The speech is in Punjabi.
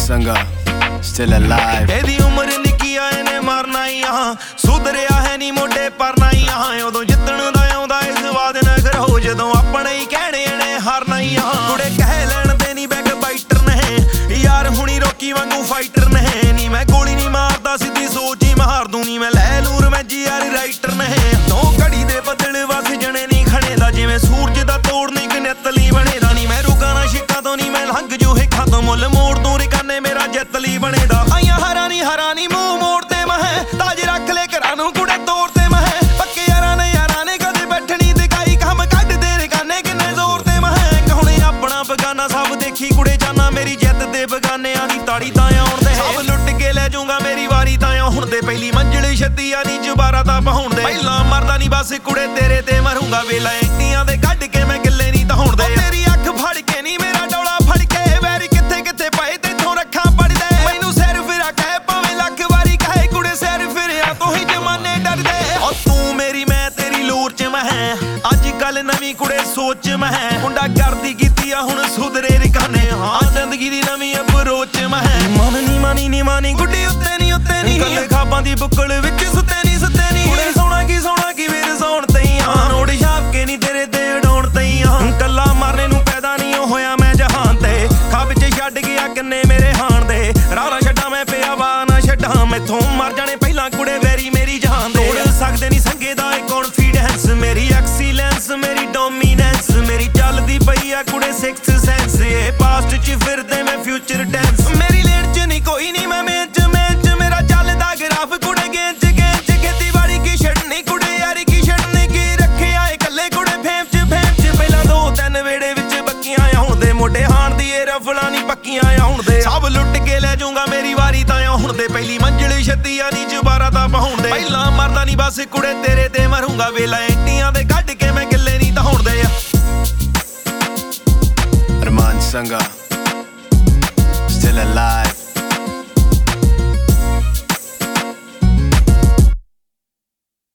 Sanga, still alive. ਇਹਦੀ ਉਮਰ ਨਿੱਕੀ ਆ ਇਹਨੇ ਮਰਨਾ ਹੀ ਆ ਸੁਧਰਿਆ ਹੈ ਨੀ ਮੋਢੇ ਪਰਨਾ ਹੀ ਆ ਉਦੋਂ ਜਿੱਤਣ ਦਾ ਆਉਂਦਾ ਇਸ ਵਾਦ ਨਗਰ ਹੋ ਜਦੋਂ ਆਪਣੇ ਹੀ ਕਹਿਣੇ ਨੇ ਹਾਰਨਾ ਹੀ ਆ ਕੁੜੇ ਕਹਿ ਲੈਣ ਦੇ ਨੀ ਬੈਕ ਬਾਈਟਰ ਨੇ ਯਾਰ ਹੁਣੀ ਰੋਕੀ ਵਾਂਗੂ ਫਾਈਟਰ ਨੇ ਨੀ ਮੈਂ ਗੋਲੀ ਨੀ ਮਾਰਦਾ ਸਿੱਧੀ ਸੋਚ ਹੀ ਮਾਰ ਦੂੰ ਨੀ ਮੈਂ ਲੈ ਲੂਰ ਮੈਂ ਜੀ ਯਾਰ ਰਾਈਟਰ ਨੇ ਦੋ ਘੜੀ ਦੇ ਬੱਦਲ ਵਸ ਜਣੇ ਨੀ ਖਣੇ ਦਾ ਜਿਵੇਂ ਸੂਰਜ ਦਾ ਤੋੜ ਨੀ ਕਨੇਤਲੀ ਬਣੇਦਾ ਨੀ ਮੈਂ ਰੁਕਾਂ ਨਾ ਸ਼ਿਕਾਂ ਤੋਂ ਨੀ ਮੈਂ ਲੰਘ ਜੂ ਹਿੱਖਾਂ ਤੋਂ ਮੁੱਲ ਮੋੜ ਤੂੰ ਰਿਕਾਨੇ ਮੇਰਾ ਜਿੱਤਲੀ ਬਣੇਦਾ ਆਈਆਂ ਹਰਾਨੀ ਮੂੰਹ ਮੋੜ ਤੇ ਮੈਂ ਤਾਜ ਰੱਖ ਲੈ ਘਰਾਂ ਨੂੰ ਕੁੜੇ ਤੋੜ ਤੇ ਮੈਂ ਪੱਕੇ ਯਾਰਾਂ ਨੇ ਕਦੇ ਬੈਠਣੀ ਦਿਖਾਈ ਕੰਮ ਕੱਢ ਦੇ ਰਿਕਾਨੇ ਕਿੰਨੇ ਜ਼ੋਰ ਤੇ ਮੈਂ ਕਹੁਣੇ ਆਪਣਾ ਬਗਾਨਾ ਸਭ ਦੇਖੀ ਕੁੜੇ ਜਾਨਾ ਮੇਰੀ ਜਿੱਤ ਦੇ ਬਗਾਨਿਆਂ ਦੀ ਤਾੜੀ ਤਾਂ ਆਉਣ ਦੇ ਸਭ ਲੁੱਟ ਕੇ ਲੈ ਜਾਊਂਗਾ ਮੇਰੀ ਵਾਰੀ ਤਾਂ ਹੁਣ ਦੇ ਪਹਿਲੀ ਮੰਜ਼ਿਲ ਛੱਤੀ ਆ ਨੀ ਜੁਬਾਰਾ ਤਾਂ ਪਹੁੰਚ ਦੇ ਪਹਿਲਾਂ ਮਰਦਾ ਨੀ ਬਸ ਕੁੜੇ ਤੇਰੇ ਤੇ ਮਰੂੰਗਾ ਵੇਲਾ ਇੰਟੀਆਂ ਦੇ ਕੱਢ ਕੇ ਮੈਂ ਗਿੱਲੇ ਨਹੀਂ ਤਾਂ ਹੁਣ ਦੇ ਤੇਰੀ ਅੱਖ ਫੜ ਕੇ ਨੀ ਮੇਰਾ ਡੋਲਾ ਫੜ ਕੇ ਵੈਰੀ ਕਿੱਥੇ ਪਏ ਤੇਥੋਂ ਰੱਖਾਂ ਪੜਦੇ ਮੈਨੂੰ ਸਿਰ ਫਿਰਾ ਕਹਿ ਭਾਵੇਂ ਲੱਖ ਵਾਰੀ ਕਹੇ ਕੁੜੇ ਸਿਰ ਫਿਰਿਆ ਤੋਂ ਹੀ ਜਮਾਨੇ ਡਰਦੇ ਓ ਤੂੰ ਮੇਰੀ ਮੈਂ ਤੇਰੀ ਲੋਰ ਚ ਮੈਂ ਅੱਜ ਕੱਲ ਨਵੀਂ ਕੁੜੇ ਸੋਚ ਮੈਂ ਮੁੰਡਾ ਕਰਦੀ ਕੀਤੀ ਆ ਹੁਣ ਸੁਧਰੇ ਰਿਕਾਨੇ ਹਾਂ ਜ਼ਿੰਦਗੀ ਦੀ ਨਵੀਂ ਅਪਰੋਚ ਮੈਂ ਨੀ ਮਾਨੀ ਗੁੱਡੀ ਉੱਤੇ ਨੀ ਕੱਲੇ ਖਾਬਾਂ ਦੀ ਬੁੱਕਲ ਵਿੱਚ ਸੁੱਤੇ ਨੀ ਕੁੜੇ ਸੋਣਾ ਕੀ ਵੀਰ ਸੌਣ ਤਈਆਂ ਨੋੜ ਛਾਪ ਕੇ ਨੀ ਤੇਰੇ ਤੇ ਉਡਾਉਣ ਤਈਆਂ ਕੱਲਾ ਮਾਰਨੇ ਨੂੰ ਪੈਦਾ ਨਹੀਂ ਹੋਇਆ ਮੈਂ ਜਹਾਨ ਤੇ ਖਾਬ ਚ ਛੱਡ ਗਿਆ ਕਿੰਨੇ ਮੇਰੇ ਹਾਣ ਦੇ ਰਾਹ ਨਾ ਛੱਡਾਂ ਮੈਂ ਪਿਆ ਵਾ ਨਾ ਛੱਡਾਂ ਮੈਥੋਂ ਮਰ ਜਾਣੇ ਪਹਿਲਾਂ ਕੁੜੇ ਵੈਰੀ ਮੇਰੀ ਜਾਨ ਦੇ ਤੋੜ ਸਕਦੇ ਨੀ ਸੰਗੇ ਦਾ ਇਹ ਕੌਨਫੀਡੈਂਸ ਮੇਰੀ ਐਕਸੀਲੈਂਸ ਮੇਰੀ ਡੋਮੀਨੈਂਸ ਮੇਰੀ ਚੱਲਦੀ ਪਈ ਆ ਕੁੜੇ ਸਿਕਸਥ ਸੈਂਸ ਇਹ ਪਾਸਟ ਚ ਫਿਰਦੇ ਮੈਂ ਫਿਊਚਰ ਟੈਂਸ ਮੇਰੀ ਲੇਟ ਚ ਨੀ ਕੋਈ ਨੀ ਮੈਂ ਮੇਚ ਮੇਰਾ ਚੱਲਦਾ ਗ੍ਰਾਫ ਕੁੜੇ ਗੇਂਚ ਖੇਤੀਬਾੜੀ ਕੀ ਛੱਡਣੀ ਕੁੜੇ ਯਾਰੀ ਕੀ ਛੱਡਣੀ ਕੀ ਰੱਖਿਆ ਏ ਕੱਲੇ ਕੁੜੇ ਫੇਮ ਚ ਪਹਿਲਾਂ 2-3 ਵੇੜੇ ਵਿੱਚ ਬੱਕੀਆਂ ਆਉਣ ਦੇ ਮੋਢੇ ਹਾਣ ਦੀ ਇਹ ਰਫਲਾਂ ਨੀ ਪੱਕੀਆਂ ਆਉਣ ਦੇ ਸਭ ਲੁੱਟ ਕੇ ਲੈ ਜਾਊਂਗਾ ਮੇਰੀ ਵਾਰੀ ਤਾਂ ਹੁਣ ਦੇ ਪਹਿਲੀ ਮੰਜ਼ਿਲ ਛੱਤੀ ਆ ਨੀ ਜੁਬਾਰਾ ਤਾਂ ਪਹੁੰਚ ਦੇ ਪਹਿਲਾਂ ਮਰਦਾ ਨੀ ਬਸ ਕੁੜੇ ਤੇਰੇ ਤੇ ਮਰੂੰਗਾ ਵੇਲਾ ਇੰਟੀਆਂ ਦੇ ਕੱਢ ਕੇ ਮੈਂ ਗਿੱਲੇ ਨਹੀਂ ਤਾਂ ਹੁਣ ਦੇ Arman Sanga, still alive.